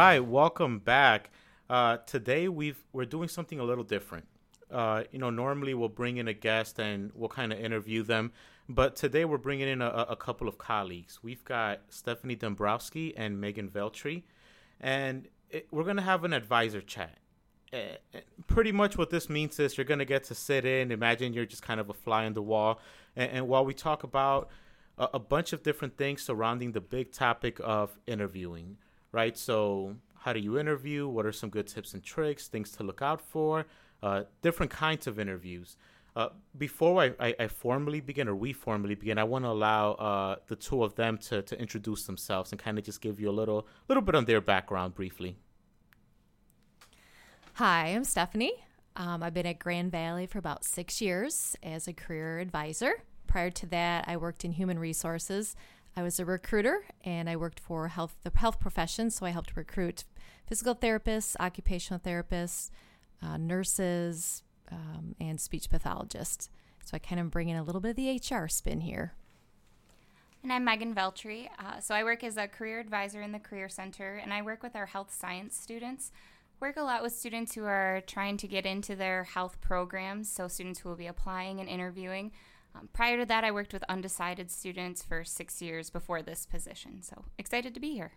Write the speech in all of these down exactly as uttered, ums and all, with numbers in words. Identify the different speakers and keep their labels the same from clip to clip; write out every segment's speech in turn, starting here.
Speaker 1: right, welcome back. Uh, today we've we're doing something a little different. Uh, you know, normally we'll bring in a guest and we'll kind of interview them, but today we're bringing in a, a couple of colleagues. We've got Stephanie Dombrowski and Megan Veltri, and it, we're gonna have an advisor chat. Uh, pretty much what this means is you're gonna get to sit in. Imagine you're just kind of a fly on the wall, and, and while we talk about a, a bunch of different things surrounding the big topic of interviewing. Right, so how do you interview? What are some good tips and tricks, things to look out for, uh, different kinds of interviews? Uh, before I, I, I formally begin, or we formally begin, I want to allow uh, the two of them to, to introduce themselves and kind of just give you a little little bit on their background briefly.
Speaker 2: Hi, I'm Stephanie. Um, I've been at Grand Valley for about six years as a career advisor. Prior to that, I worked in human resources. I was a recruiter, and I worked for health the health profession, so I helped recruit physical therapists, occupational therapists, uh, nurses, um, and speech pathologists. So I kind of bring in a little bit of the H R spin here.
Speaker 3: And I'm Megan Veltri. Uh, so I work as a career advisor in the Career Center, and I work with our health science students. Work a lot with students who are trying to get into their health programs, so students who will be applying and interviewing. Um, prior to that, I worked with undecided students for six years before this position. So excited to be here.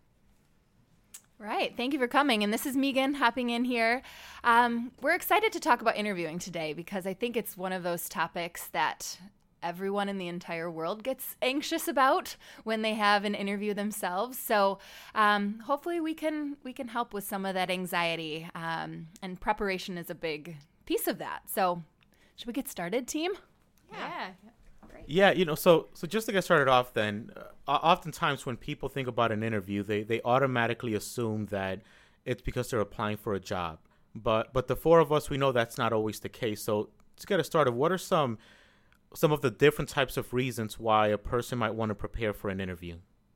Speaker 4: Right. Thank you for coming. And this is Megan hopping in here. Um, we're excited to talk about interviewing today because I think it's one of those topics that everyone in the entire world gets anxious about when they have an interview themselves. So um, hopefully we can we can help with some of that anxiety. Um, and preparation is a big piece of that. So should we get started, team?
Speaker 2: Yeah.
Speaker 1: Yeah, you know, so so just to get started off then, uh, oftentimes when people think about an interview, they, they automatically assume that it's because they're applying for a job. But but the four of us, we know that's not always the case. So to get us started, what are some some of the different types of reasons why a person might want to prepare for an interview?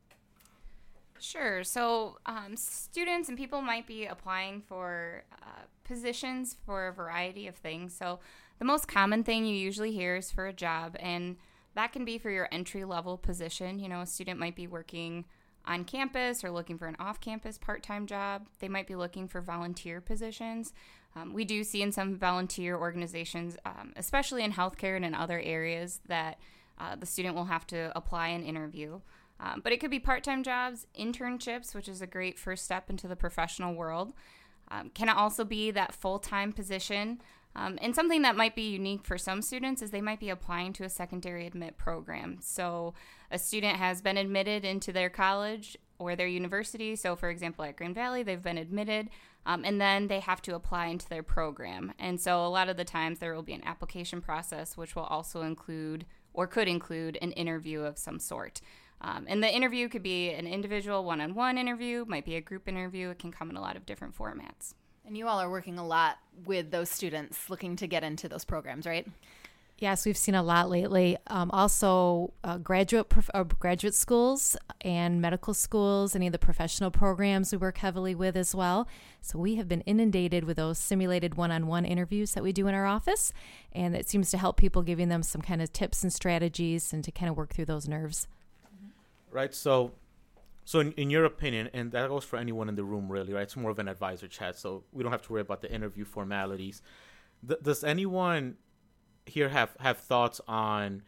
Speaker 3: Sure. So um, students and people might be applying for uh, positions for a variety of things. So the most common thing you usually hear is for a job, and that can be for your entry-level position. You know, a student might be working on campus or looking for an off-campus part-time job. They might be looking for volunteer positions. Um, we do see in some volunteer organizations, um, especially in healthcare and in other areas, that uh, the student will have to apply and interview. Um, but it could be part-time jobs, internships, which is a great first step into the professional world. Um, can also be that full-time position. Um, and something that might be unique for some students is they might be applying to a secondary admit program. So a student has been admitted into their college or their university. So, for example, at Grand Valley, they've been admitted, um, and then they have to apply into their program. And so a lot of the times there will be an application process, which will also include or could include an interview of some sort. Um, and the interview could be an individual one-on-one interview, might be a group interview. It can come in a lot of different formats.
Speaker 4: And you all are working a lot with those students looking to get into those programs, right?
Speaker 2: Yes, we've seen a lot lately. Um, also, uh, graduate prof- uh, graduate schools and medical schools, any of the professional programs we work heavily with as well. So we have been inundated with those simulated one-on-one interviews that we do in our office, and it seems to help people, giving them some kind of tips and strategies and to kind of work through those nerves.
Speaker 1: Right, so so in, in your opinion, and that goes for anyone in the room really, right? It's more of an advisor chat, so we don't have to worry about the interview formalities. Th- does anyone here have, have thoughts on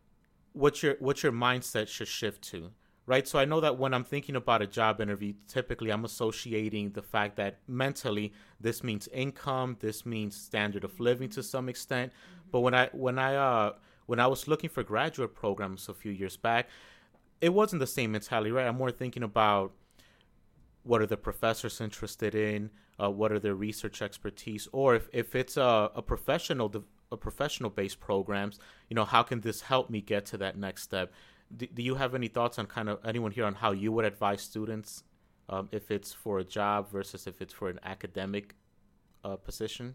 Speaker 1: what your what your mindset should shift to, right? So I know that when I'm thinking about a job interview, typically I'm associating the fact that mentally this means income, this means standard of living to some extent. Mm-hmm. But when I when I uh when I was looking for graduate programs a few years back, it wasn't the same mentality, right? I'm more thinking about what are the professors interested in, uh, what are their research expertise, or if, if it's a, a professional a professional based programs, you know, how can this help me get to that next step? Do, do you have any thoughts on kind of anyone here on how you would advise students um, if it's for a job versus if it's for an academic uh, position?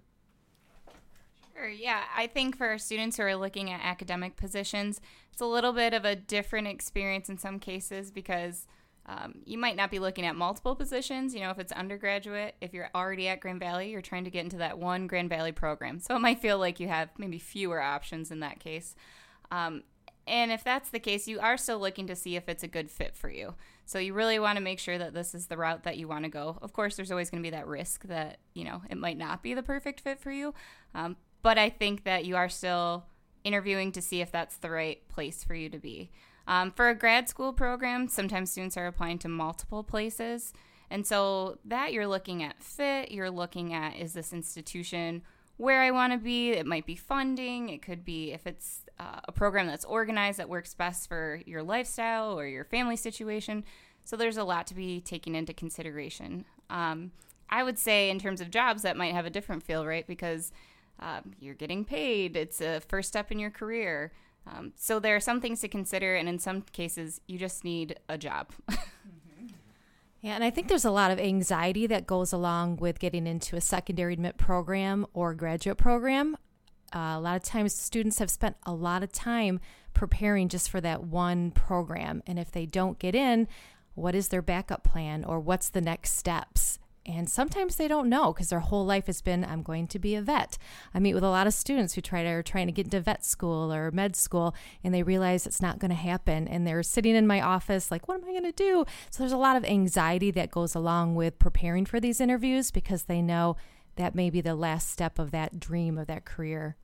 Speaker 3: Sure, yeah. I think for students who are looking at academic positions, it's a little bit of a different experience in some cases because um, you might not be looking at multiple positions. You know, if it's undergraduate, if you're already at Grand Valley, you're trying to get into that one Grand Valley program. So it might feel like you have maybe fewer options in that case. Um, And if that's the case, you are still looking to see if it's a good fit for you. So you really want to make sure that this is the route that you want to go. Of course, there's always going to be that risk that, you know, it might not be the perfect fit for you. Um, but I think that you are still interviewing to see if that's the right place for you to be. Um, for a grad school program, sometimes students are applying to multiple places. And so that you're looking at fit, you're looking at, is this institution where I want to be? It might be funding. It could be if it's uh, a program that's organized that works best for your lifestyle or your family situation. So there's a lot to be taken into consideration. Um, I would say in terms of jobs, that might have a different feel, right? Because um, you're getting paid. It's a first step in your career. Um, so there are some things to consider, and in some cases, you just need a job.
Speaker 2: Yeah, and I think there's a lot of anxiety that goes along with getting into a secondary admit program or graduate program. Uh, a lot of times students have spent a lot of time preparing just for that one program. And if they don't get in, what is their backup plan or what's the next steps? And sometimes they don't know because their whole life has been, I'm going to be a vet. I meet with a lot of students who try to, are trying to get into vet school or med school, and they realize it's not going to happen. And they're sitting in my office like, what am I going to do? So there's a lot of anxiety that goes along with preparing for these interviews because they know that may be the last step of that dream of that career.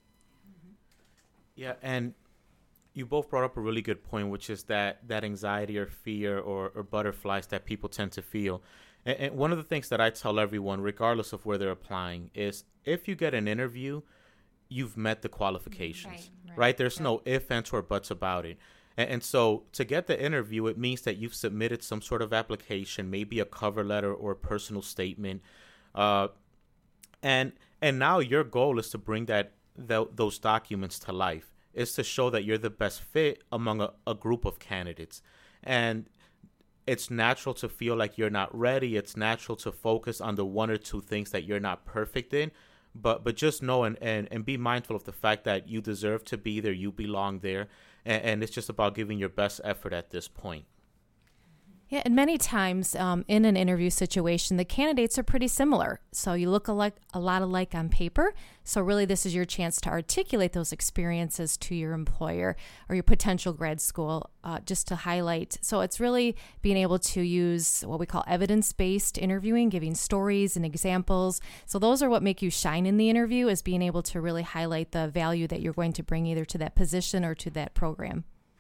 Speaker 1: Yeah, and you both brought up a really good point, which is that, that anxiety or fear or, or butterflies that people tend to feel. And, and one of the things that I tell everyone, regardless of where they're applying, is if you get an interview, you've met the qualifications, right? right, right? There's right. no ifs, ands, or buts about it. And, and so to get the interview, it means that you've submitted some sort of application, maybe a cover letter or a personal statement. Uh, and and now your goal is to bring that the, those documents to life, is to show that you're the best fit among a, a group of candidates. And it's natural to feel like you're not ready. It's natural to focus on the one or two things that you're not perfect in. But but just know and, and, and be mindful of the fact that you deserve to be there. You belong there. And, and it's just about giving your best effort at this point.
Speaker 2: Yeah, and many times um, in an interview situation, the candidates are pretty similar. So you look alike, a lot alike on paper. So really this is your chance to articulate those experiences to your employer or your potential grad school uh, just to highlight. So it's really being able to use what we call evidence-based interviewing, giving stories and examples. So those are what make you shine in the interview, is being able to really highlight the value that you're going to bring either to that position or to that program.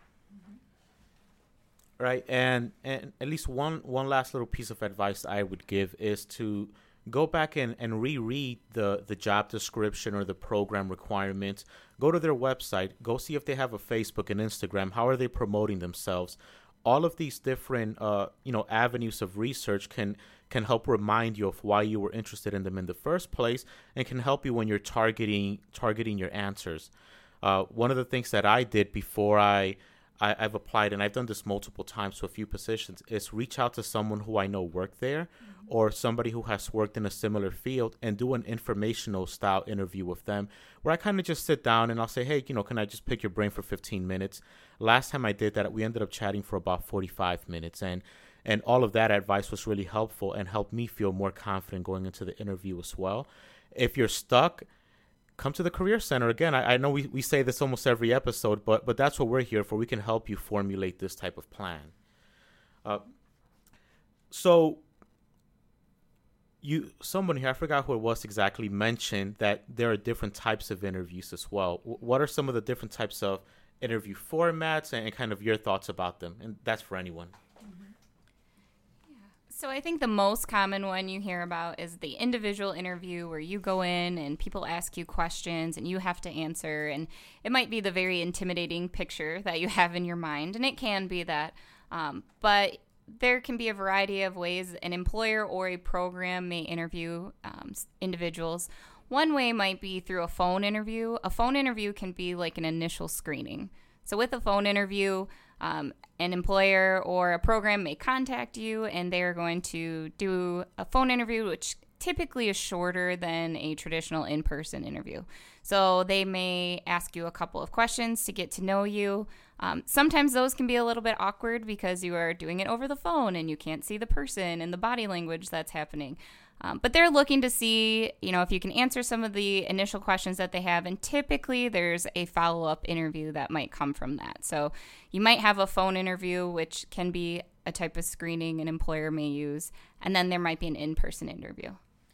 Speaker 1: Right, and and at least one one last little piece of advice I would give is to go back and, and reread the, the job description or the program requirements. Go to their website. Go see if they have a Facebook and Instagram. How are they promoting themselves? All of these different uh, you know, avenues of research can can help remind you of why you were interested in them in the first place, and can help you when you're targeting targeting your answers. Uh, one of the things that I did before I I, I've applied, and I've done this multiple times to a few positions, is reach out to someone who I know worked there, mm-hmm. or somebody who has worked in a similar field, and do an informational style interview with them where I kind of just sit down and I'll say, hey, you know, can I just pick your brain for fifteen minutes? Last time I did that, we ended up chatting for about forty-five minutes, and and all of that advice was really helpful and helped me feel more confident going into the interview as well. If you're stuck, come to the Career Center. Again, I, I know we, we say this almost every episode, but but that's what we're here for. We can help you formulate this type of plan. Uh, so you, someone here, I forgot who it was exactly, mentioned that there are different types of interviews as well. W- what are some of the different types of interview formats, and, and kind of your thoughts about them? And that's for anyone.
Speaker 3: So I think the most common one you hear about is the individual interview, where you go in and people ask you questions and you have to answer. And it might be the very intimidating picture that you have in your mind, and it can be that. Um, but there can be a variety of ways an employer or a program may interview um, individuals. One way might be through a phone interview. A phone interview can be like an initial screening. So with a phone interview, um, an employer or a program may contact you, and they're going to do a phone interview, which typically is shorter than a traditional in-person interview. So they may ask you a couple of questions to get to know you. Um, sometimes those can be a little bit awkward because you are doing it over the phone and you can't see the person and the body language that's happening. Um, but they're looking to see, you know, if you can answer some of the initial questions that they have. And typically there's a follow-up interview that might come from that. So you might have a phone interview, which can be a type of screening an employer may use. And then there might be an in-person interview.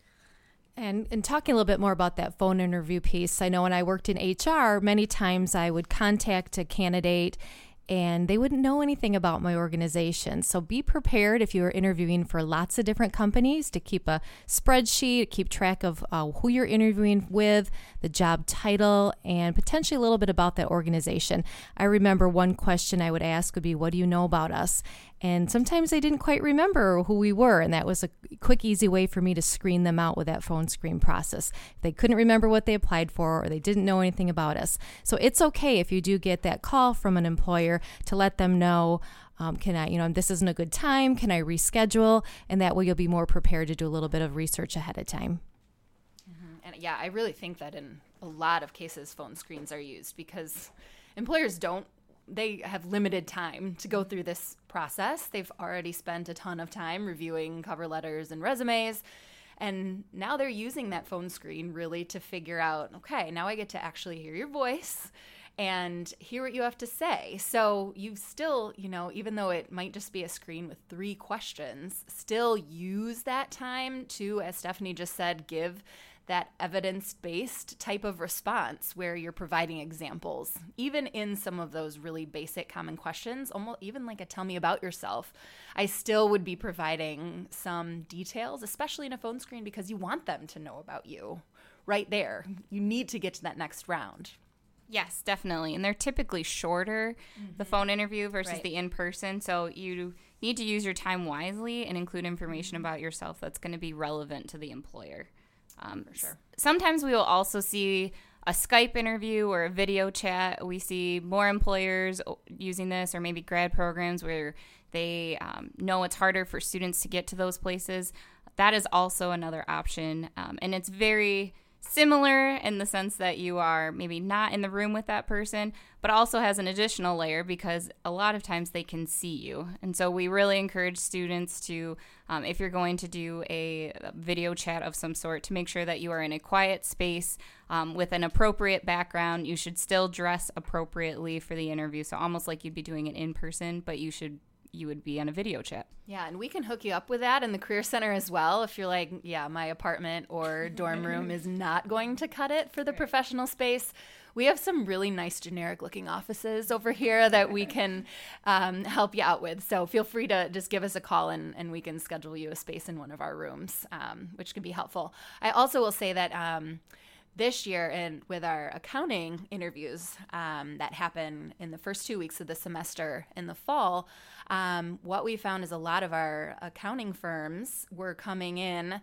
Speaker 2: And, and talking a little bit more about that phone interview piece, I know when I worked in H R, many times I would contact a candidate and they wouldn't know anything about my organization. So be prepared if you're interviewing for lots of different companies to keep a spreadsheet, keep track of uh, who you're interviewing with, the job title, and potentially a little bit about that organization. I remember one question I would ask would be, what do you know about us? And sometimes they didn't quite remember who we were, and that was a quick, easy way for me to screen them out with that phone screen process. If they couldn't remember what they applied for or they didn't know anything about us. So it's okay if you do get that call from an employer to let them know, um, can I, you know, this isn't a good time, can I reschedule? And that way you'll be more prepared to do a little bit of research ahead of time.
Speaker 4: Mm-hmm. And yeah, I really think that in a lot of cases, phone screens are used because employers don't They have limited time to go through this process. They've already spent a ton of time reviewing cover letters and resumes. And now they're using that phone screen really to figure out, okay, now I get to actually hear your voice and hear what you have to say. So you still, you know, even though it might just be a screen with three questions, still use that time to, as Stephanie just said, give that evidence-based type of response where you're providing examples, even in some of those really basic common questions, almost even like a tell me about yourself, I still would be providing some details, especially in a phone screen, because you want them to know about you right there. You need to get to that next round.
Speaker 3: Yes, definitely. And they're typically shorter, mm-hmm. the phone interview versus
Speaker 4: right.
Speaker 3: the in-person. So you need to use your time wisely and include information about yourself that's going to be relevant to the employer. Um,
Speaker 4: For sure.
Speaker 3: Sometimes we will also see a Skype interview or a video chat. We see more employers using this, or maybe grad programs where they um, know it's harder for students to get to those places. That is also another option. Um, and it's very similar in the sense that you are maybe not in the room with that person, but also has an additional layer because a lot of times they can see you. And so we really encourage students to, um, if you're going to do a video chat of some sort, to make sure that you are in a quiet space um, with an appropriate background. You should still dress appropriately for the interview. So almost like you'd be doing it in person, but you should you would be on a video chat.
Speaker 4: Yeah, and we can hook you up with that in the Career Center as well. If you're like, yeah, my apartment or dorm room is not going to cut it for the right. professional space, we have some really nice generic looking offices over here that we can um, help you out with. So feel free to just give us a call and, and we can schedule you a space in one of our rooms, um, which can be helpful. I also will say that um, this year, and with our accounting interviews um, that happen in the first two weeks of the semester in the fall, um, what we found is a lot of our accounting firms were coming in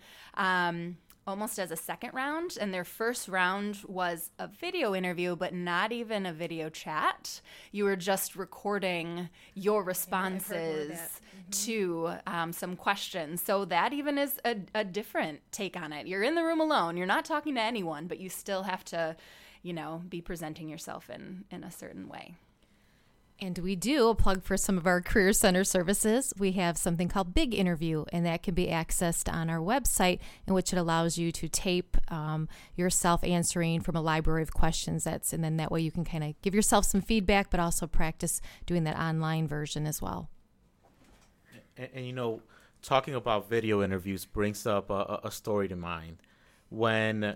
Speaker 4: um, almost as a second round, and their first round was a video interview, but not even a video chat. You were just recording your responses yeah, mm-hmm. to um, some questions. So that even is a, a different take on it. You're in the room alone. You're not talking to anyone, but you still have to, you know, be presenting yourself in, in a certain way.
Speaker 2: And we do a plug for some of our Career Center services. We have something called Big Interview, and that can be accessed on our website, in which it allows you to tape um, yourself answering from a library of questions. That's and then that way you can kind of give yourself some feedback, but also practice doing that online version as well.
Speaker 1: And, and you know, talking about video interviews brings up a, a story to mind. When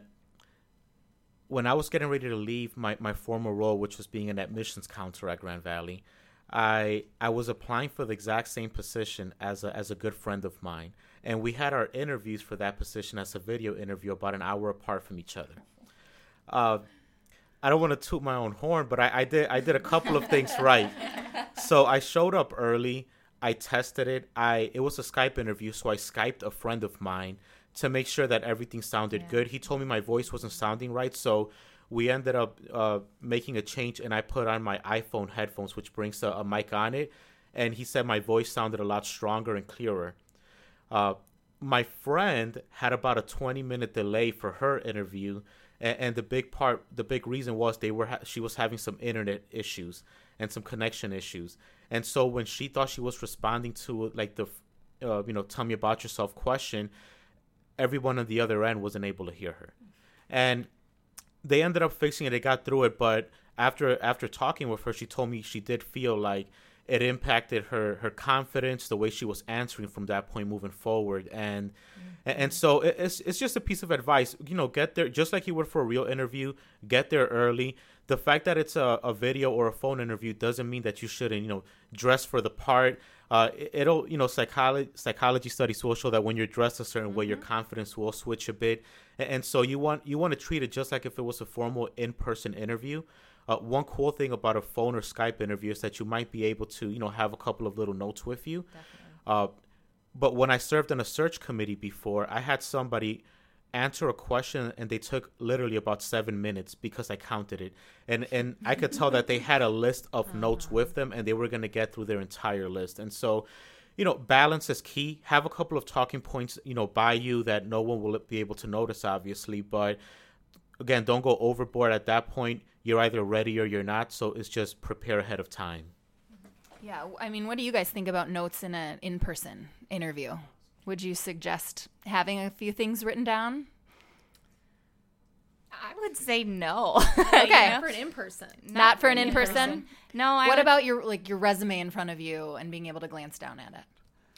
Speaker 1: When I was getting ready to leave my, my former role, which was being an admissions counselor at Grand Valley, I I was applying for the exact same position as a, as a good friend of mine. And we had our interviews for that position as a video interview about an hour apart from each other. Uh, I don't want to toot my own horn, but I, I did I did a couple of things right. So I showed up early. I tested it. I It was a Skype interview, so I Skyped a friend of mine to make sure that everything sounded yeah. good. He told me my voice wasn't sounding right, so we ended up uh, making a change, and I put on my iPhone headphones, which brings a, a mic on it, and he said my voice sounded a lot stronger and clearer. Uh, my friend had about a twenty-minute delay for her interview, and, and the big part, the big reason was they were ha- she was having some internet issues and some connection issues, and so when she thought she was responding to like the, uh, you know, tell me about yourself question, everyone on the other end wasn't able to hear her. And they ended up fixing it. They got through it. But after after talking with her, she told me she did feel like it impacted her, her confidence, the way she was answering from that point moving forward. And mm-hmm. and so it's it's just a piece of advice. You know, get there, just like you would for a real interview, get there early. The fact that it's a, a video or a phone interview doesn't mean that you shouldn't, you know, dress for the part. Uh, it, it'll, you know, psychology psychology studies will show that when you're dressed a certain mm-hmm. way, your confidence will switch a bit. And, and so you want you want to treat it just like if it was a formal in-person interview. Uh, one cool thing about a phone or Skype interview is that you might be able to, you know, have a couple of little notes with you. Uh, but when I served on a search committee before, I had somebody answer a question and they took literally about seven minutes because I counted it. And and I could tell that they had a list of uh-huh. notes with them and they were going to get through their entire list. And so, you know, balance is key. Have a couple of talking points, you know, by you that no one will be able to notice, obviously. But again, don't go overboard at that point. You're either ready or you're not. So it's just prepare ahead of time.
Speaker 4: Yeah. I mean, what do you guys think about notes in an in-person interview? Would you suggest having a few things written down?
Speaker 3: I would say no.
Speaker 4: Okay.
Speaker 2: You know? For an in-person.
Speaker 4: Not, Not for an in-person? in-person?
Speaker 3: No. I
Speaker 4: what
Speaker 3: would...
Speaker 4: about your like your resume in front of you and being able to glance down at it?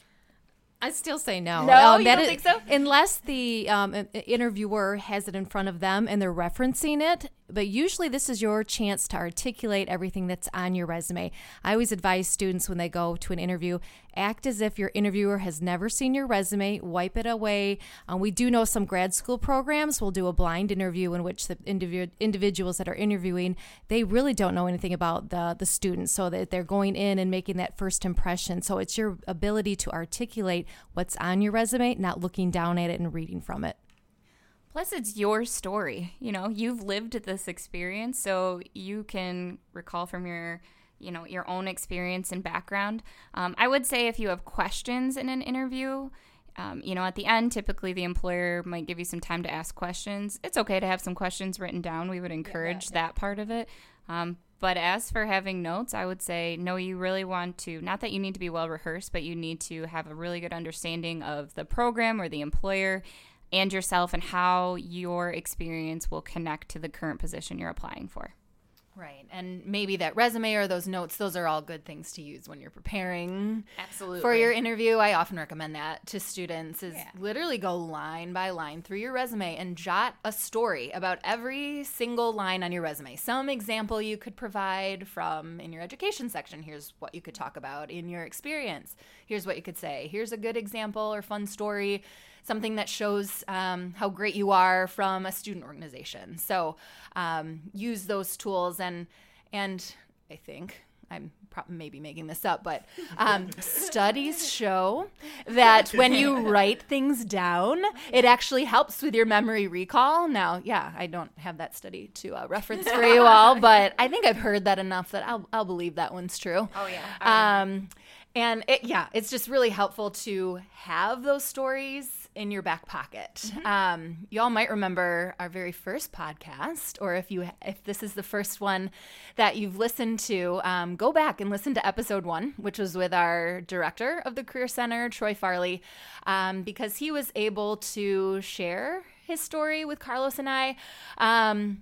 Speaker 2: I still say no.
Speaker 4: No,
Speaker 2: um,
Speaker 4: you
Speaker 2: that
Speaker 4: don't
Speaker 2: is,
Speaker 4: think so?
Speaker 2: Unless the um, interviewer has it in front of them and they're referencing it. But usually this is your chance to articulate everything that's on your resume. I always advise students when they go to an interview, act as if your interviewer has never seen your resume, wipe it away. Um, we do know some grad school programs will do a blind interview in which the individ- individuals that are interviewing, they really don't know anything about the, the students, so that they're going in and making that first impression. So it's your ability to articulate what's on your resume, not looking down at it and reading from it.
Speaker 3: Plus, it's your story. You know, you've lived this experience, so you can recall from your, you know, your own experience and background. Um, I would say if you have questions in an interview, um, you know, at the end, typically the employer might give you some time to ask questions. It's okay to have some questions written down. We would encourage yeah, yeah, yeah. that part of it. Um, but as for having notes, I would say, no, you really want to, not that you need to be well rehearsed, but you need to have a really good understanding of the program or the employer and yourself and how your experience will connect to the current position you're applying for.
Speaker 4: Right. And maybe that resume or those notes, those are all good things to use when you're preparing
Speaker 3: Absolutely.
Speaker 4: for your interview. I often recommend that to students is
Speaker 3: yeah.
Speaker 4: literally go line by line through your resume and jot a story about every single line on your resume. Some example you could provide from in your education section. Here's what you could talk about in your experience. Here's what you could say. Here's a good example or fun story. Something that shows um, how great you are from a student organization. So um, use those tools. And and I think, I'm pro- maybe making this up, but um, studies show that when you write things down, it actually helps with your memory recall. Now, yeah, I don't have that study to uh, reference for you all, but I think I've heard that enough that I'll, I'll believe that one's true.
Speaker 3: Oh, yeah.
Speaker 4: Um, and it, yeah, it's just really helpful to have those stories in your back pocket. Mm-hmm. Um, y'all might remember our very first podcast, or if you if this is the first one that you've listened to, um, go back and listen to episode one, which was with our director of the Career Center, Troy Farley, um, because he was able to share his story with Carlos and I, um,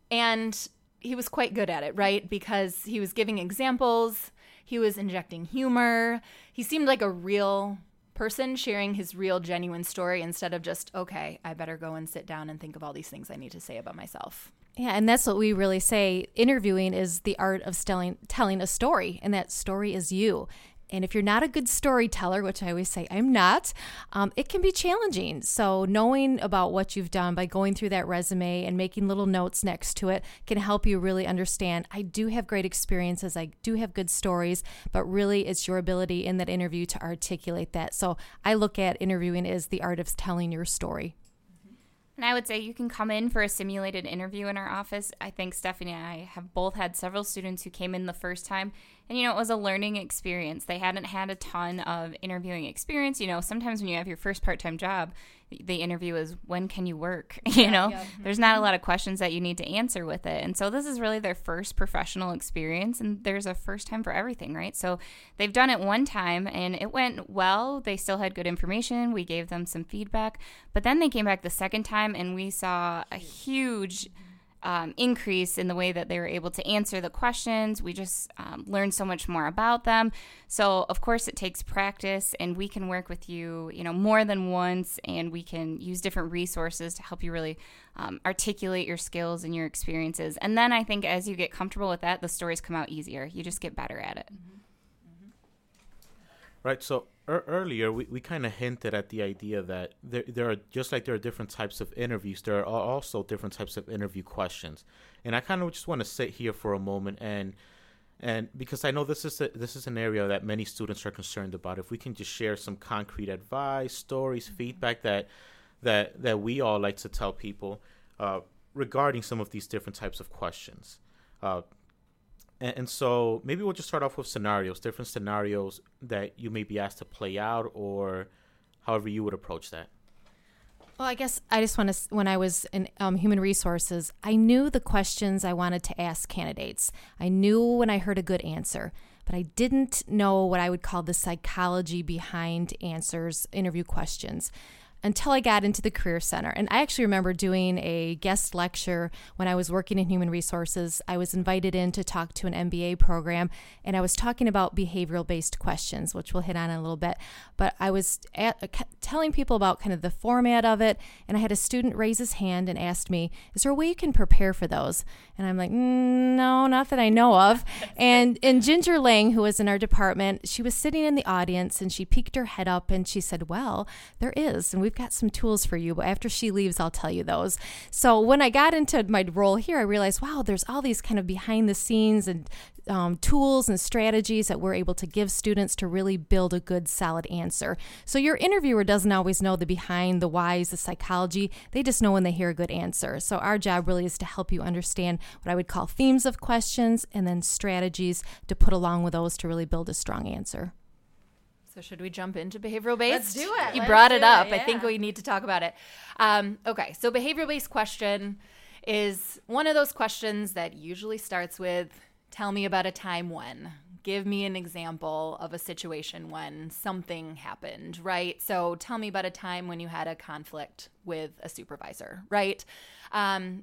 Speaker 4: and he was quite good at it, right? Because he was giving examples, he was injecting humor, he seemed like a real person sharing his real, genuine story instead of just, okay, I better go and sit down and think of all these things I need to say about myself.
Speaker 2: Yeah, and that's what we really say. Interviewing is the art of telling, telling a story, and that story is you. And if you're not a good storyteller, which I always say I'm not, um, it can be challenging. So knowing about what you've done by going through that resume and making little notes next to it can help you really understand, I do have great experiences, I do have good stories, but really it's your ability in that interview to articulate that. So I look at interviewing as the art of telling your story.
Speaker 3: And I would say you can come in for a simulated interview in our office. I think Stephanie and I have both had several students who came in the first time And, you know, it was a learning experience. They hadn't had a ton of interviewing experience. You know, sometimes when you have your first part-time job, the interview is, when can you work? You
Speaker 4: Yeah,
Speaker 3: know,
Speaker 4: yeah.
Speaker 3: there's not a lot of questions that you need to answer with it. And so this is really their first professional experience, and there's a first time for everything, right? So they've done it one time and it went well. They still had good information. We gave them some feedback, but then they came back the second time and we saw a huge Um, increase in the way that they were able to answer the questions. We just um, learned so much more about them. So of course it takes practice, and we can work with you, you know, more than once, and we can use different resources to help you really um, articulate your skills and your experiences. And then I think as you get comfortable with that, the stories come out easier. You just get better at it.
Speaker 4: Mm-hmm. Mm-hmm.
Speaker 1: Right. So er- earlier, we, we kind of hinted at the idea that there, there are, just like there are different types of interviews, there are also different types of interview questions. And I kind of just want to sit here for a moment and and because I know this is a, this is an area that many students are concerned about. If we can just share some concrete advice, stories, mm-hmm. feedback that that that we all like to tell people uh, regarding some of these different types of questions. Uh, And, and so maybe we'll just start off with scenarios, different scenarios that you may be asked to play out, or however you would approach that.
Speaker 2: Well, I guess I just want to, when I was in um, human resources, I knew the questions I wanted to ask candidates. I knew when I heard a good answer, but I didn't know what I would call the psychology behind answers, interview questions, until I got into the Career Center. And I actually remember doing a guest lecture when I was working in human resources. I was invited in to talk to an M B A program, and I was talking about behavioral-based questions, which we'll hit on in a little bit. But I was at, uh, telling people about kind of the format of it, and I had a student raise his hand and asked me, is there a way you can prepare for those? And I'm like, mm, no, not that I know of. and, and Ginger Lang, who was in our department, she was sitting in the audience, and she peeked her head up, and she said, well, there is, and we've got some tools for you, but after she leaves, I'll tell you those. So when I got into my role here, I realized, wow, there's all these kind of behind the scenes and um, tools and strategies that we're able to give students to really build a good, solid answer. So your interviewer doesn't always know the behind, the whys, the psychology. They just know when they hear a good answer. So our job really is to help you understand what I would call themes of questions and then strategies to put along with those to really build a strong answer.
Speaker 4: So should we jump into behavioral-based?
Speaker 5: Let's do it.
Speaker 4: You
Speaker 5: Let's
Speaker 4: brought it
Speaker 5: do
Speaker 4: up.
Speaker 5: it,
Speaker 4: I think
Speaker 5: yeah.
Speaker 4: we need to talk about it. Um, okay, so behavioral-based question is one of those questions that usually starts with, tell me about a time when. Give me an example of a situation when something happened, right? So tell me about a time when you had a conflict with a supervisor, right? Um,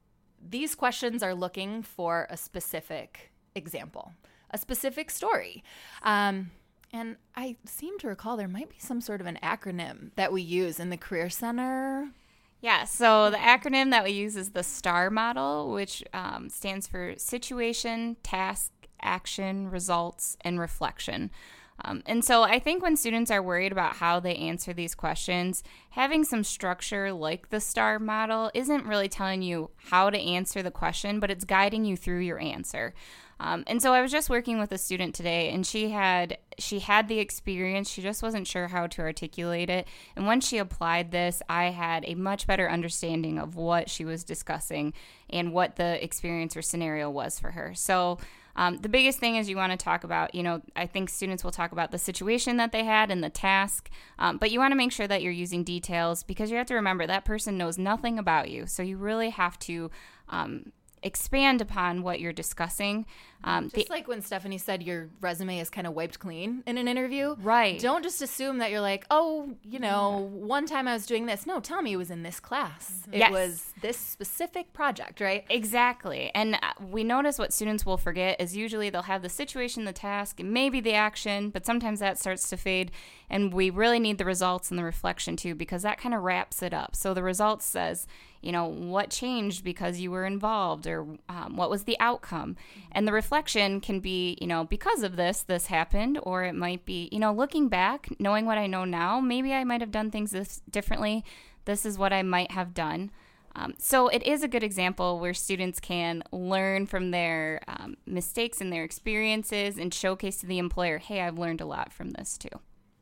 Speaker 4: these questions are looking for a specific example, a specific story. Um And I seem to recall there might be some sort of an acronym that we use in the Career Center.
Speaker 3: Yeah, so the acronym that we use is the STAR model, which um, stands for Situation, Task, Action, Results, and Reflection. Um, and so I think when students are worried about how they answer these questions, having some structure like the STAR model isn't really telling you how to answer the question, but it's guiding you through your answer. Um, and so I was just working with a student today, and she had she had the experience. She just wasn't sure how to articulate it. And once she applied this, I had a much better understanding of what she was discussing and what the experience or scenario was for her. So um, the biggest thing is you want to talk about, you know, I think students will talk about the situation that they had and the task, um, but you want to make sure that you're using details, because you have to remember that person knows nothing about you. So you really have to um, expand upon what you're discussing. Um,
Speaker 4: Just
Speaker 3: the,
Speaker 4: like when Stephanie said your resume is kind of wiped clean in an interview.
Speaker 3: Right.
Speaker 4: Don't just assume that you're like, oh, you know, one time I was doing this. No, tell me it was in this class.
Speaker 3: Mm-hmm.
Speaker 4: It
Speaker 3: Yes.
Speaker 4: was this specific project, right?
Speaker 3: Exactly. And uh, we notice what students will forget is usually they'll have the situation, the task, and maybe the action, but sometimes that starts to fade. And we really need the results and the reflection too, because that kind of wraps it up. So the results says, you know, what changed because you were involved, or um, what was the outcome? And the reflection can be, you know, because of this, this happened, or it might be, you know, looking back, knowing what I know now, maybe I might have done things this differently. This is what I might have done. Um, so it is a good example where students can learn from their um, mistakes and their experiences and showcase to the employer, hey, I've learned a lot from this too.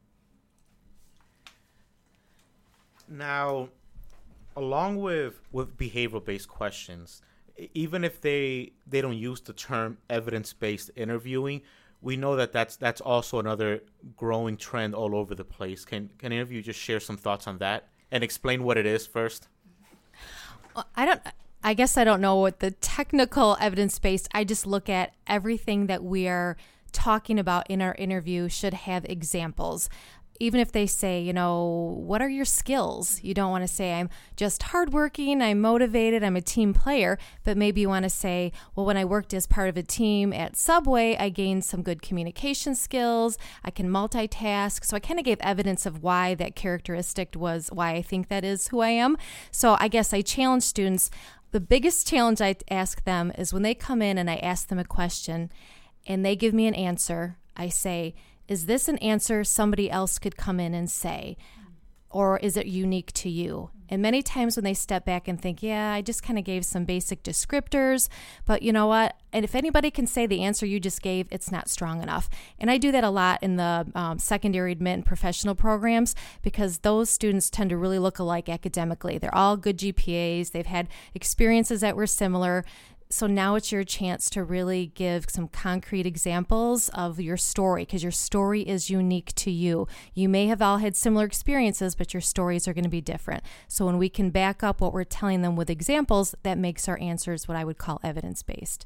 Speaker 1: Now, along with, with behavioral-based questions, e- even if they they don't use the term evidence-based interviewing, we know that that's that's also another growing trend all over the place. Can can any of you just share some thoughts on that and explain what it is first?
Speaker 2: Well, I don't. I guess I don't know what the technical evidence-based. I just look at everything that we are talking about in our interview should have examples. Even if they say, you know, what are your skills? You don't want to say, I'm just hardworking, I'm motivated, I'm a team player. But maybe you want to say, well, when I worked as part of a team at Subway, I gained some good communication skills. I can multitask. So I kind of gave evidence of why that characteristic was, why I think that is who I am. So I guess I challenge students. The biggest challenge I ask them is when they come in and I ask them a question and they give me an answer, I say, is this an answer somebody else could come in and say, or is it unique to you? And many times when they step back and think, yeah, I just kind of gave some basic descriptors, but you know what? And if anybody can say the answer you just gave, it's not strong enough. And I do that a lot in the um, secondary admit and professional programs because those students tend to really look alike academically. They're all good G P As. They've had experiences that were similar. So now it's your chance to really give some concrete examples of your story because your story is unique to you. You may have all had similar experiences, but your stories are going to be different. So when we can back up what we're telling them with examples, that makes our answers what I would call evidence-based.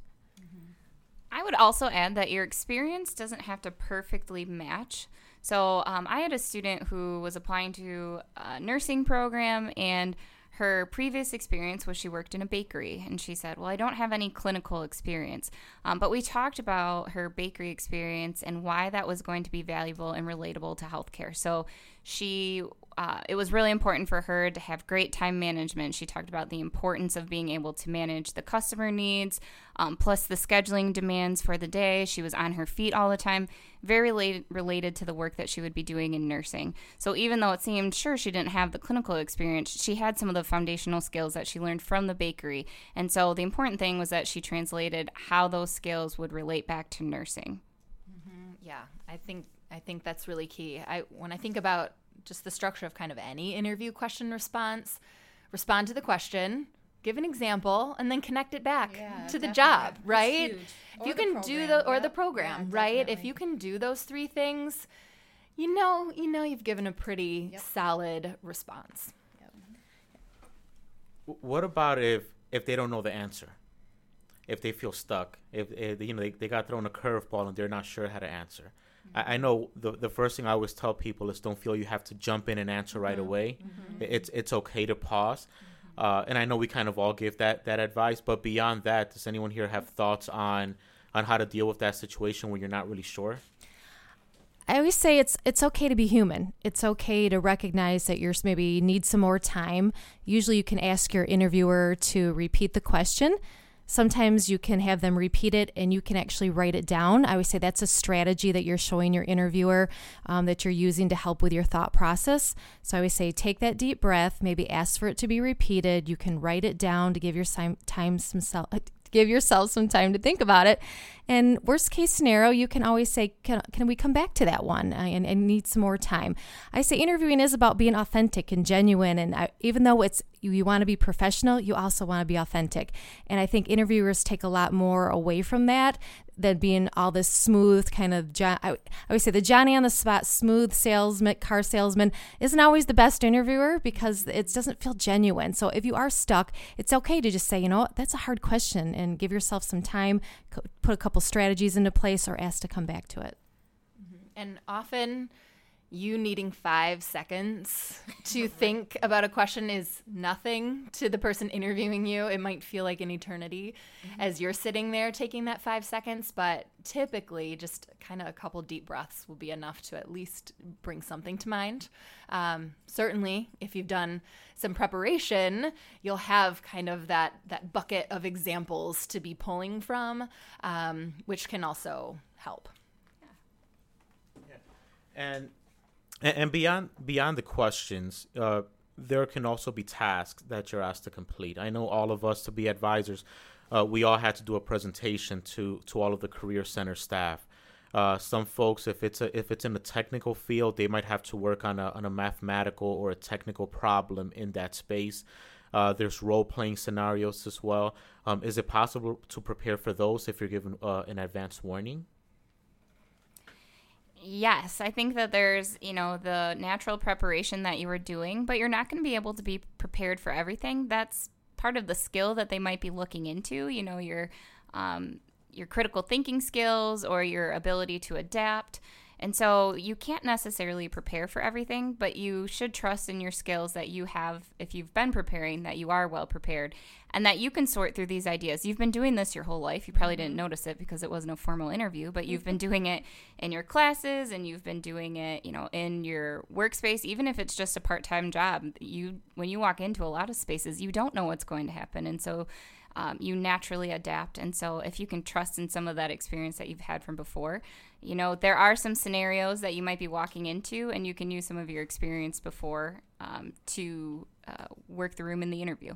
Speaker 3: I would also add that your experience doesn't have to perfectly match. So um, I had a student who was applying to a nursing program, and her previous experience was she worked in a bakery, and she said, well, I don't have any clinical experience. Um, but we talked about her bakery experience and why that was going to be valuable and relatable to healthcare. So she, uh, it was really important for her to have great time management. She talked about the importance of being able to manage the customer needs, um, plus the scheduling demands for the day. She was on her feet all the time, very related, related to the work that she would be doing in nursing. So even though it seemed sure she didn't have the clinical experience, she had some of the foundational skills that she learned from the bakery. And so the important thing was that she translated how those skills would relate back to nursing.
Speaker 4: Mm-hmm. Yeah, I think I think that's really key. I when I think about just the structure of kind of any interview question response, respond to the question, give an example, and then connect it back
Speaker 5: yeah,
Speaker 4: to the
Speaker 5: definitely.
Speaker 4: job, right?
Speaker 5: If
Speaker 4: you can do the or yep. the program,
Speaker 5: yeah,
Speaker 4: right? If you can do those three things, you know, you know you've given a pretty yep. solid response.
Speaker 1: Yep. What about if if they don't know the answer? If they feel stuck, if, if you know they, they got thrown a curveball and they're not sure how to answer. I, I know the the first thing I always tell people is don't feel you have to jump in and answer right mm-hmm. away. Mm-hmm. It's it's okay to pause. Mm-hmm. Uh, and I know we kind of all give that, that advice, but beyond that, does anyone here have thoughts on on how to deal with that situation when you're not really sure?
Speaker 2: I always say it's it's okay to be human. It's okay to recognize that you're maybe need some more time. Usually you can ask your interviewer to repeat the question. Sometimes you can have them repeat it and you can actually write it down. I would say that's a strategy that you're showing your interviewer um, that you're using to help with your thought process. So I always say take that deep breath, maybe ask for it to be repeated. You can write it down to give your time some self, give yourself some time to think about it. And worst case scenario, you can always say, can, can we come back to that one I, and, and need some more time? I say interviewing is about being authentic and genuine. And I, even though it's you, you want to be professional, you also want to be authentic. And I think interviewers take a lot more away from that than being all this smooth kind of, I, I always say the Johnny on the spot, smooth salesman, car salesman isn't always the best interviewer because it doesn't feel genuine. So if you are stuck, it's okay to just say, you know what, that's a hard question and give yourself some time, put a couple strategies into place or ask to come back to it.
Speaker 4: And often you needing five seconds to think about a question is nothing to the person interviewing you. It might feel like an eternity mm-hmm. as you're sitting there taking that five seconds, but typically just kind of a couple deep breaths will be enough to at least bring something to mind. Um, certainly, if you've done some preparation, you'll have kind of that, that bucket of examples to be pulling from, um, which can also help.
Speaker 1: Yeah. And And beyond beyond the questions, uh, there can also be tasks that you're asked to complete. I know all of us, to be advisors, uh, we all had to do a presentation to, to all of the Career Center staff. Uh, some folks, if it's a, if it's in the technical field, they might have to work on a on a mathematical or a technical problem in that space. Uh, there's role-playing scenarios as well. Um, is it possible to prepare for those if you're given uh, an advance warning?
Speaker 3: Yes, I think that there's, you know, the natural preparation that you were doing, but you're not going to be able to be prepared for everything. That's part of the skill that they might be looking into, you know, your um, your critical thinking skills or your ability to adapt. And so you can't necessarily prepare for everything, but you should trust in your skills that you have, if you've been preparing, that you are well prepared and that you can sort through these ideas. You've been doing this your whole life. You probably didn't notice it because it wasn't a formal interview, but you've been doing it in your classes and you've been doing it, you know, in your workspace, even if it's just a part-time job. You, when you walk into a lot of spaces, you don't know what's going to happen. And so Um, you naturally adapt. And so if you can trust in some of that experience that you've had from before, you know, there are some scenarios that you might be walking into and you can use some of your experience before um, to uh, work the room in the interview.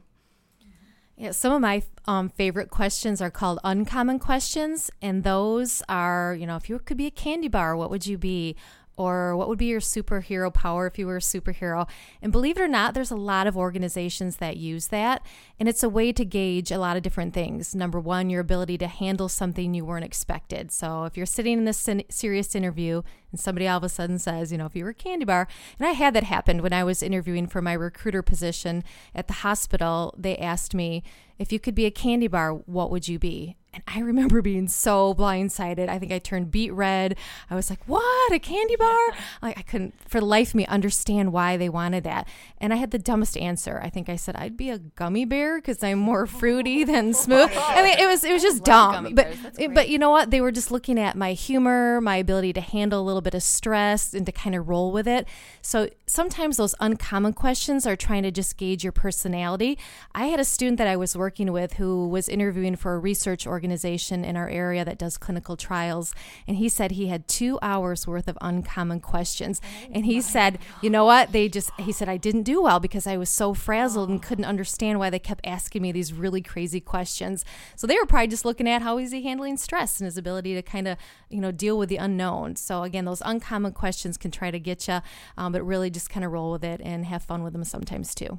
Speaker 2: Yeah, some of my um, favorite questions are called uncommon questions. And those are, you know, if you could be a candy bar, what would you be? Or what would be your superhero power if you were a superhero? And believe it or not, there's a lot of organizations that use that. And it's a way to gauge a lot of different things. Number one, your ability to handle something you weren't expected. So if you're sitting in this serious interview and somebody all of a sudden says, you know, if you were a candy bar, and I had that happen when I was interviewing for my recruiter position at the hospital, they asked me, if you could be a candy bar, what would you be? And I remember being so blindsided. I think I turned beet red. I was like, what, a candy bar? Like, I couldn't, for the life of me, understand why they wanted that. And I had the dumbest answer. I think I said, I'd be a gummy bear because I'm more fruity than smooth. I mean, it was it was just dumb. But, but you know what? They were just looking at my humor, my ability to handle a little bit of stress and to kind of roll with it. So sometimes those uncommon questions are trying to just gauge your personality. I had a student that I was working with who was interviewing for a research organization organization in our area that does clinical trials, and he said he had two hours worth of uncommon questions. And he said, you know what, they just, he said, I didn't do well because I was so frazzled and couldn't understand why they kept asking me these really crazy questions. So they were probably just looking at how is he handling stress and his ability to kind of, you know, deal with the unknown. So again, those uncommon questions can try to get you, um, but really just kind of roll with it and have fun with them sometimes too.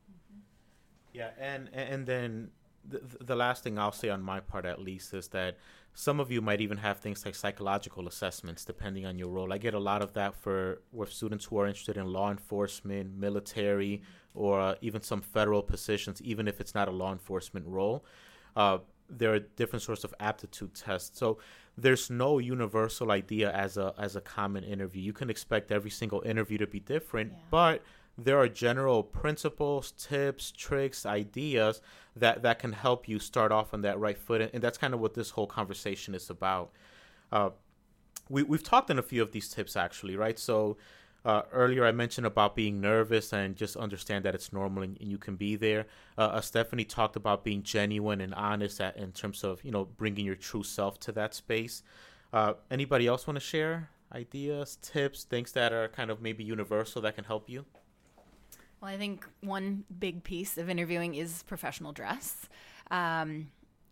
Speaker 1: Yeah, and and then the, the last thing I'll say on my part, at least, is that some of you might even have things like psychological assessments depending on your role. I get a lot of that for with students who are interested in law enforcement, military, or uh, even some federal positions, even if it's not a law enforcement role. Uh, there are different sorts of aptitude tests. So there's no universal idea as a as a common interview. You can expect every single interview to be different, yeah. but there are general principles, tips, tricks, ideas that, that can help you start off on that right foot. And that's kind of what this whole conversation is about. Uh, we, we've talked on a few of these tips, actually, right? So uh, earlier I mentioned about being nervous and just understand that it's normal and, and you can be there. Uh, uh, Stephanie talked about being genuine and honest at, in terms of, you know, bringing your true self to that space. Uh, anybody else want to share ideas, tips, things that are kind of maybe universal that can help you?
Speaker 4: Well, I think one big piece of interviewing is professional dress, um,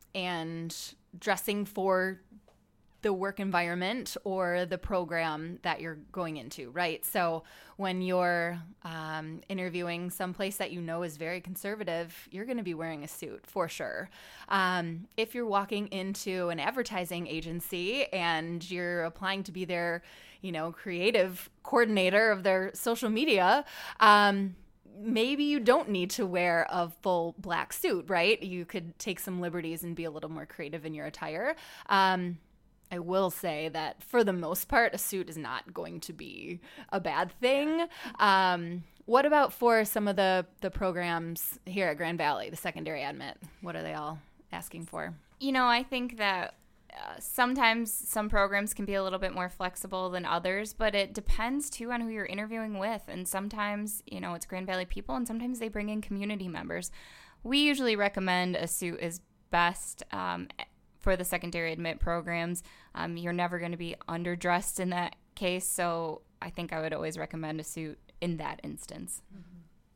Speaker 4: and dressing for the work environment or the program that you're going into, right? So when you're um, interviewing someplace that you know is very conservative, you're going to be wearing a suit for sure. Um, if you're walking into an advertising agency and you're applying to be their, you know, creative coordinator of their social media, um, maybe you don't need to wear a full black suit, right? You could take some liberties and be a little more creative in your attire. Um, I will say that for the most part, a suit is not going to be a bad thing. Um, what about for some of the, the programs here at Grand Valley, the secondary admit? What are they all asking for?
Speaker 3: You know, I think that Uh, sometimes some programs can be a little bit more flexible than others, but it depends too on who you're interviewing with. And sometimes, you know, it's Grand Valley people, and sometimes they bring in community members. We usually recommend a suit is best um, for the secondary admit programs. Um, you're never going to be underdressed in that case, so I think I would always recommend a suit in that instance.
Speaker 1: Mm-hmm.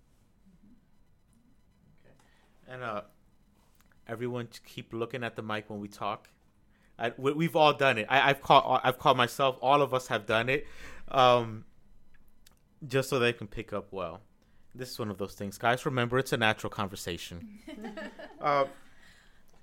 Speaker 1: Okay. And uh, everyone keep looking at the mic when we talk. I, we, we've all done it. I, I've called. I've called myself. All of us have done it, um, just so they can pick up well. This is one of those things, guys. Remember, it's a natural conversation. uh,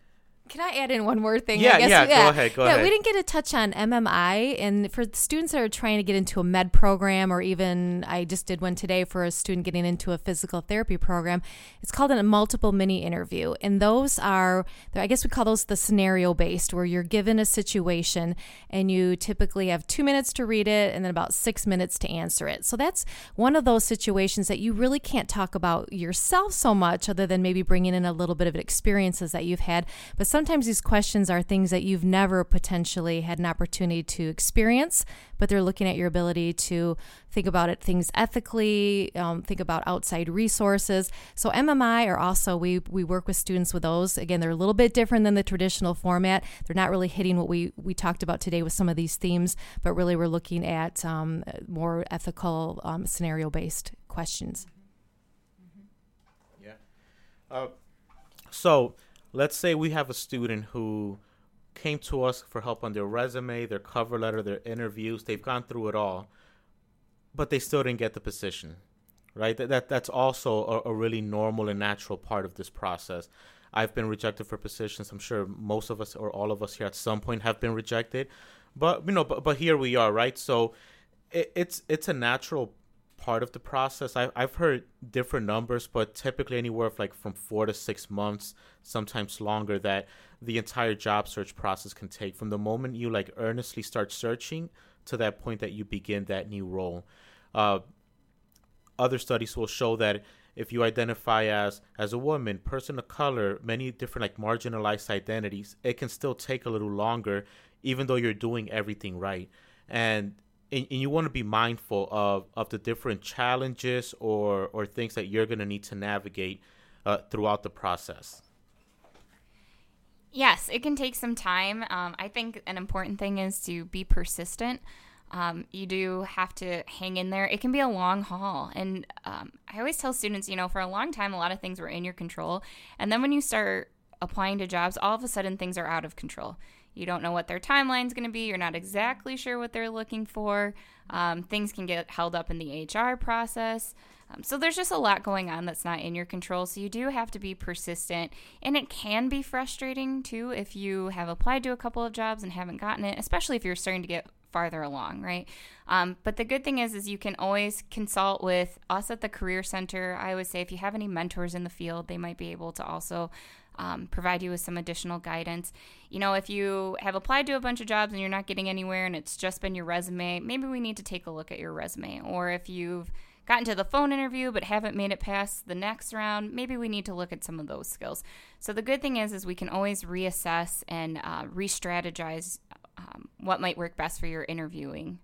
Speaker 2: Can I add in one more thing?
Speaker 1: Yeah,
Speaker 2: I guess,
Speaker 1: yeah,
Speaker 2: yeah,
Speaker 1: go ahead, go
Speaker 2: yeah,
Speaker 1: ahead.
Speaker 2: We didn't get to touch on M M I, and for the students that are trying to get into a med program, or even I just did one today for a student getting into a physical therapy program, it's called a multiple mini interview, and those are, I guess we call those the scenario-based, where you're given a situation, and you typically have two minutes to read it, and then about six minutes to answer it. So that's one of those situations that you really can't talk about yourself so much, other than maybe bringing in a little bit of experiences that you've had, but sometimes these questions are things that you've never potentially had an opportunity to experience, but they're looking at your ability to think about it, things ethically, um, think about outside resources. So M M I are also, we we work with students with those. Again, they're a little bit different than the traditional format. They're not really hitting what we, we talked about today with some of these themes, but really we're looking at um, more ethical, um, scenario-based questions.
Speaker 1: Yeah. Uh, so let's say we have a student who came to us for help on their resume, their cover letter, their interviews. They've gone through it all, but they still didn't get the position, right? That, that That's also a, a really normal and natural part of this process. I've been rejected for positions. I'm sure most of us or all of us here at some point have been rejected, but you know, but, but here we are, right? So it, it's it's a natural part of the process. I, I've heard different numbers, but typically anywhere from like from four to six months, sometimes longer, that the entire job search process can take from the moment you like earnestly start searching to that point that you begin that new role. Uh, other studies will show that if you identify as as a woman, person of color, many different like marginalized identities, it can still take a little longer, even though you're doing everything right. And And, and you want to be mindful of, of the different challenges or, or things that you're going to need to navigate uh, throughout the process.
Speaker 3: Yes, it can take some time. Um, I think an important thing is to be persistent. Um, you do have to hang in there. It can be a long haul. And um, I always tell students, you know, for a long time, a lot of things were in your control. And then when you start applying to jobs, all of a sudden things are out of control. You don't know what their timeline's going to be. You're not exactly sure what they're looking for. Um, things can get held up in the H R process. Um, so there's just a lot going on that's not in your control. So you do have to be persistent. And it can be frustrating, too, if you have applied to a couple of jobs and haven't gotten it, especially if you're starting to get farther along, right? Um, but the good thing is, is you can always consult with us at the Career Center. I always say if you have any mentors in the field, they might be able to also Um, provide you with some additional guidance. You know, if you have applied to a bunch of jobs and you're not getting anywhere and it's just been your resume, maybe we need to take a look at your resume. Or if you've gotten to the phone interview but haven't made it past the next round, maybe we need to look at some of those skills. So the good thing is, is we can always reassess and uh, re-strategize um, what might work best for your interviewing.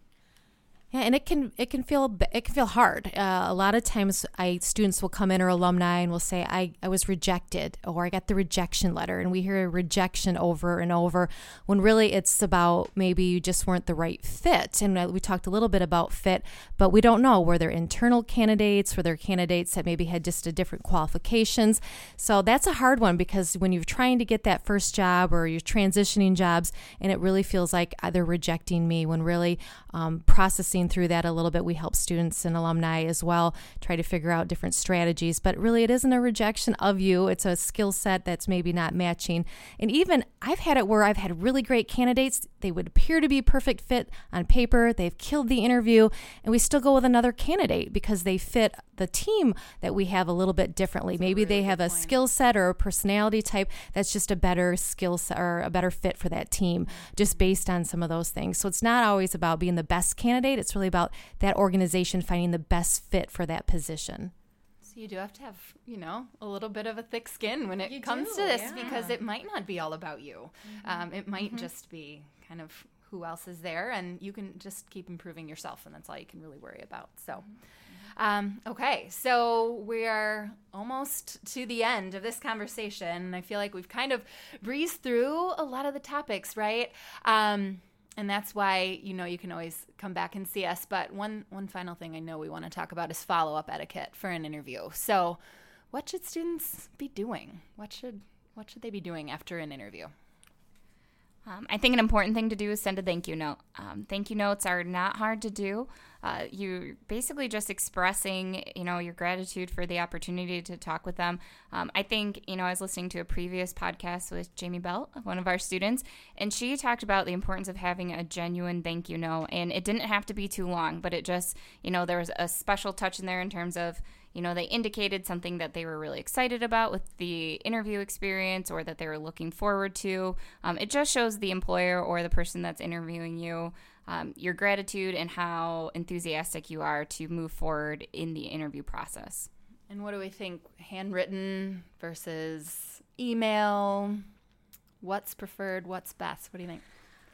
Speaker 2: Yeah, and it can it can feel it can feel hard. Uh, a lot of times, I students will come in or alumni and will say, "I, I was rejected," or "I got the rejection letter," and we hear rejection over and over. When really it's about maybe you just weren't the right fit. And we talked a little bit about fit, but we don't know, were there internal candidates, were there candidates that maybe had just a different qualifications. So that's a hard one, because when you're trying to get that first job or you're transitioning jobs, and it really feels like they're rejecting me, when really um, processing through that a little bit, we help students and alumni as well try to figure out different strategies. But really, it isn't a rejection of you. It's a skill set that's maybe not matching. And even I've had it where I've had really great candidates. They would appear to be perfect fit on paper. They've killed the interview, and we still go with another candidate because they fit the team that we have a little bit differently. That's maybe really they have a point. Skill set or a personality type that's just a better skill set or a better fit for that team, just based on some of those things. So it's not always about being the best candidate. It's really about that organization finding the best fit for that position.
Speaker 4: So you do have to have, you know, a little bit of a thick skin when it
Speaker 2: you
Speaker 4: comes
Speaker 2: do,
Speaker 4: to this,
Speaker 2: yeah.
Speaker 4: because it might not be all about you. Mm-hmm. Um, it might mm-hmm. just be kind of who else is there, and you can just keep improving yourself, and that's all you can really worry about. So, um, okay, so we are almost to the end of this conversation. I feel like we've kind of breezed through a lot of the topics, right? Um, and that's why, you know, you can always come back and see us. But one one final thing I know we want to talk about is follow-up etiquette for an interview. So what should students be doing? What should what should they be doing after an interview?
Speaker 3: Um, I think an important thing to do is send a thank you note. Um, thank you notes are not hard to do. Uh, you basically just expressing, you know, your gratitude for the opportunity to talk with them. Um, I think, you know, I was listening to a previous podcast with Jamie Belt, one of our students, and she talked about the importance of having a genuine thank you note. And it didn't have to be too long, but it just, you know, there was a special touch in there in terms of, you know, they indicated something that they were really excited about with the interview experience or that they were looking forward to. Um, it just shows the employer or the person that's interviewing you um, your gratitude and how enthusiastic you are to move forward in the interview process.
Speaker 4: And what do we think? Handwritten versus email? What's preferred? What's best? What do you think?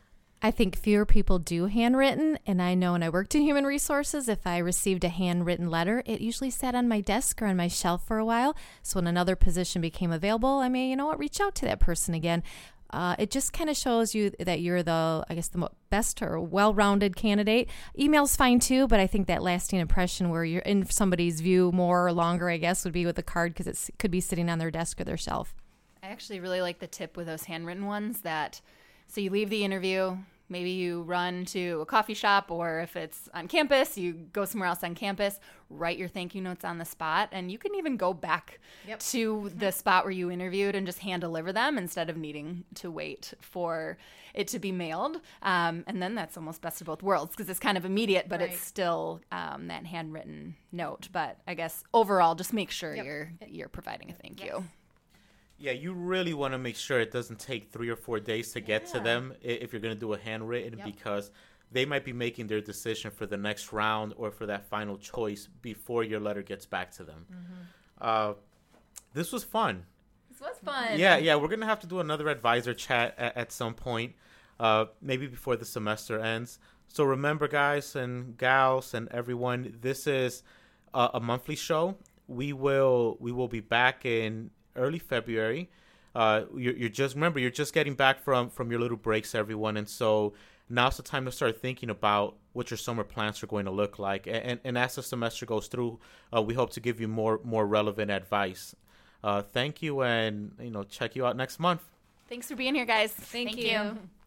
Speaker 2: I think fewer people do handwritten, and I know when I worked in human resources, if I received a handwritten letter, it usually sat on my desk or on my shelf for a while. So when another position became available, I may, you know what, reach out to that person again. Uh, it just kind of shows you that you're the, I guess, the best or well-rounded candidate. Email's fine too, but I think that lasting impression where you're in somebody's view more or longer, I guess, would be with the card because it could be sitting on their desk or their shelf.
Speaker 4: I actually really like the tip with those handwritten ones that, so you leave the interview, maybe you run to a coffee shop, or if it's on campus, you go somewhere else on campus, write your thank you notes on the spot, and you can even go back yep. to the spot where you interviewed and just hand deliver them instead of needing to wait for it to be mailed. Um, and then that's almost best of both worlds because it's kind of immediate, but right. it's still um, that handwritten note. But I guess overall, just make sure yep. you're you're providing a thank yes. you.
Speaker 1: Yeah, you really want to make sure it doesn't take three or four days to get yeah. to them if you're going to do a handwritten yep. because they might be making their decision for the next round or for that final choice before your letter gets back to them. Mm-hmm. Uh, this was fun.
Speaker 4: This was fun.
Speaker 1: Yeah, yeah. We're going to have to do another advisor chat at, at some point, uh, maybe before the semester ends. So remember, guys and gals and everyone, this is a, a monthly show. We will we will be back in early February. Uh, you're, you're just remember you're just getting back from from your little breaks, everyone, and so now's the time to start thinking about what your summer plans are going to look like. And and, and as the semester goes through, uh, we hope to give you more more relevant advice. Uh, thank you, and you know check you out next month.
Speaker 4: Thanks for being here, guys.
Speaker 3: Thank, Thank
Speaker 4: you.
Speaker 3: you.